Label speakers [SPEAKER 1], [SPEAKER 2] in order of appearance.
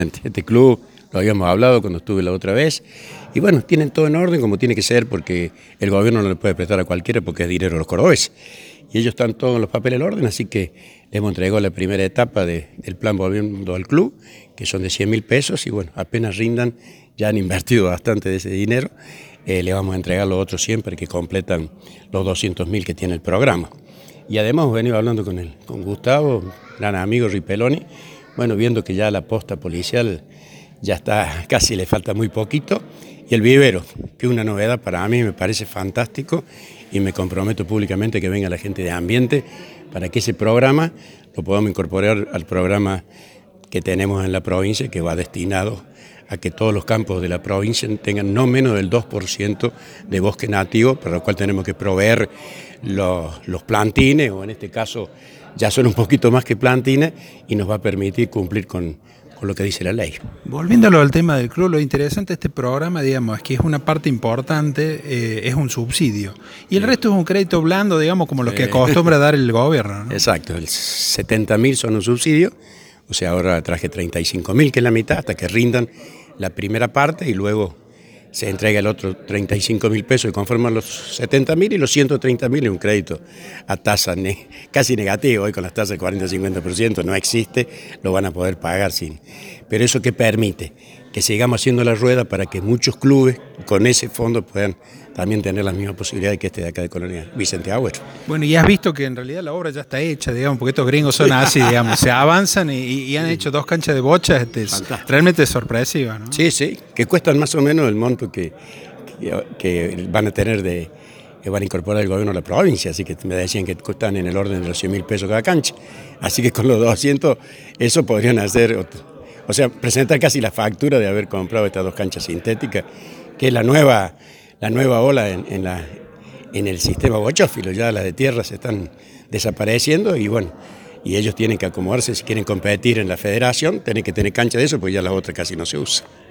[SPEAKER 1] Este club lo habíamos hablado cuando estuve la otra vez y bueno, tienen todo en orden como tiene que ser porque el gobierno no le puede prestar a cualquiera porque es dinero de los cordobeses. Y ellos están todos en los papeles en orden, así que le hemos entregado la primera etapa del plan Volviendo al Club, que son de 100.000 pesos y bueno, apenas rindan, ya han invertido bastante de ese dinero, le vamos a entregar los otros 100 para que completan los 200.000 que tiene el programa. Y además hemos venido hablando con Gustavo, gran amigo Ripeloni, bueno, viendo que ya la posta policial ya está, casi le falta muy poquito, y el vivero, que es una novedad para mí, me parece fantástico, y me comprometo públicamente que venga la gente de ambiente para que ese programa lo podamos incorporar al programa que tenemos en la provincia, que va destinado a que todos los campos de la provincia tengan no menos del 2% de bosque nativo, para lo cual tenemos que proveer los plantines, o en este caso ya son un poquito más que plantines, y nos va a permitir cumplir con lo que dice la ley.
[SPEAKER 2] Volviéndolo al tema del club, lo interesante de este programa, digamos, es que es una parte importante, es un subsidio. Y el resto es un crédito blando, digamos, como lo que acostumbra dar el gobierno, ¿no?
[SPEAKER 1] Exacto, el 70.000 son un subsidio, o sea, ahora traje 35.000, que es la mitad, hasta que rindan la primera parte y luego se entrega el otro 35.000 pesos y conforman los 70.000 y los 130.000 es un crédito a tasa casi negativa. Hoy con las tasas del 40-50% no existe, lo van a poder pagar sin. Pero eso que permite que sigamos haciendo la rueda para que muchos clubes con ese fondo puedan también tener las mismas posibilidades que este de acá de Colonia Vicente Agüero.
[SPEAKER 2] Bueno, y has visto que en realidad la obra ya está hecha, digamos, porque estos gringos son así, digamos, se avanzan y han hecho 2 canchas de bocha, realmente sorpresiva, ¿no?
[SPEAKER 1] Sí, que cuestan más o menos el monto que van a tener que van a incorporar el gobierno a la provincia, así que me decían que cuestan en el orden de los 100.000 pesos cada cancha, así que con los 200 eso podrían hacer, o sea, presentar casi la factura de haber comprado estas 2 canchas sintéticas, que es la nueva ola en el sistema bochófilo. Ya las de tierra se están desapareciendo y bueno, y ellos tienen que acomodarse si quieren competir en la federación, tienen que tener cancha de eso, porque ya las otras casi no se usan.